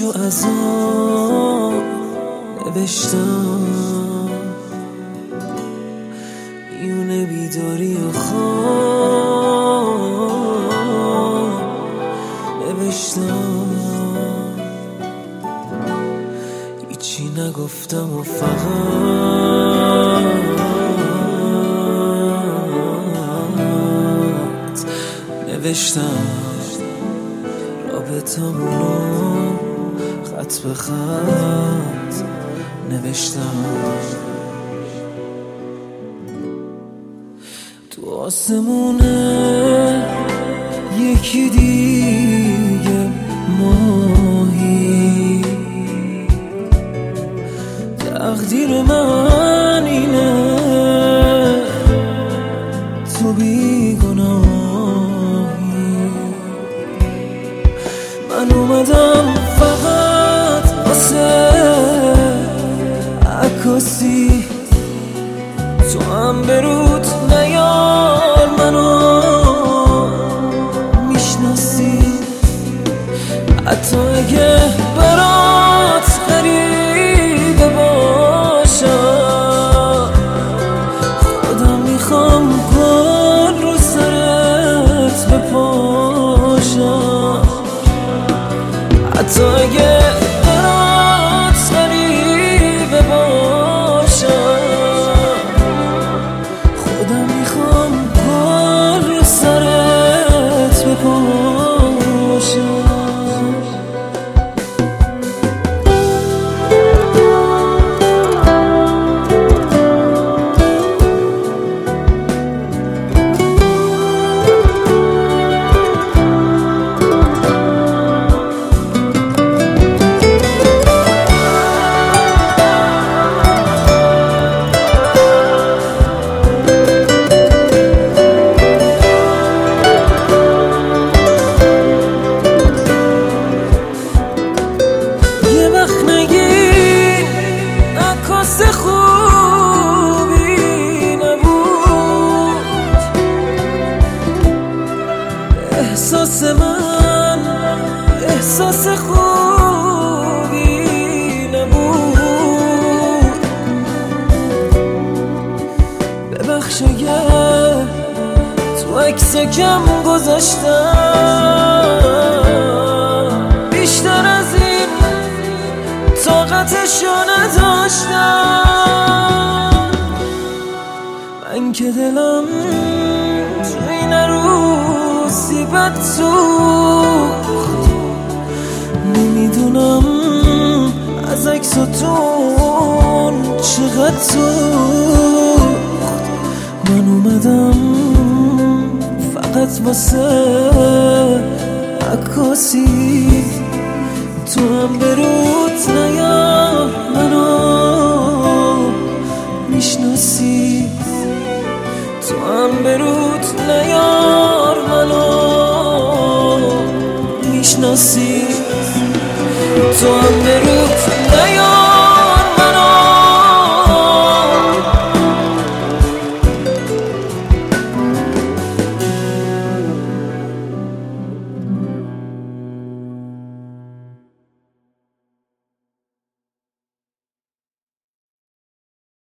رو عذاب نوشتم، میونه بیداری و خواب نوشتم، هیچی نگفتم و فقط نوشتم رابطمونو خط به خط نوشتم. تو آسمونه یکی دیگه ماهی، تقدیر من اینه تو بیگناهی. من اومدم فقط واسه عکاسی، تو هم برود نیار منو میشناسی، حتی اگه برات غریبه باشم، خودم میخوام گل رو سرت بپاشم، حتی اگه برات غریبه باشم، خودم میخوام گل رو سرت بپاشم. خوبی نبود احساس من، احساس خوبی نبود. ببخش اگه تو عکس کم گذاشتم، بیشتر از این طاقتشو نداشتم. من که دلم تو این روزی بد سوخت، نمیدونم از عکساتون چقدر سوخت. من اومدم فقط واسه عکاسی، تو هم برود نیار منو میشناسی، تو هم برود نیار منو میشناسی، تو هم برود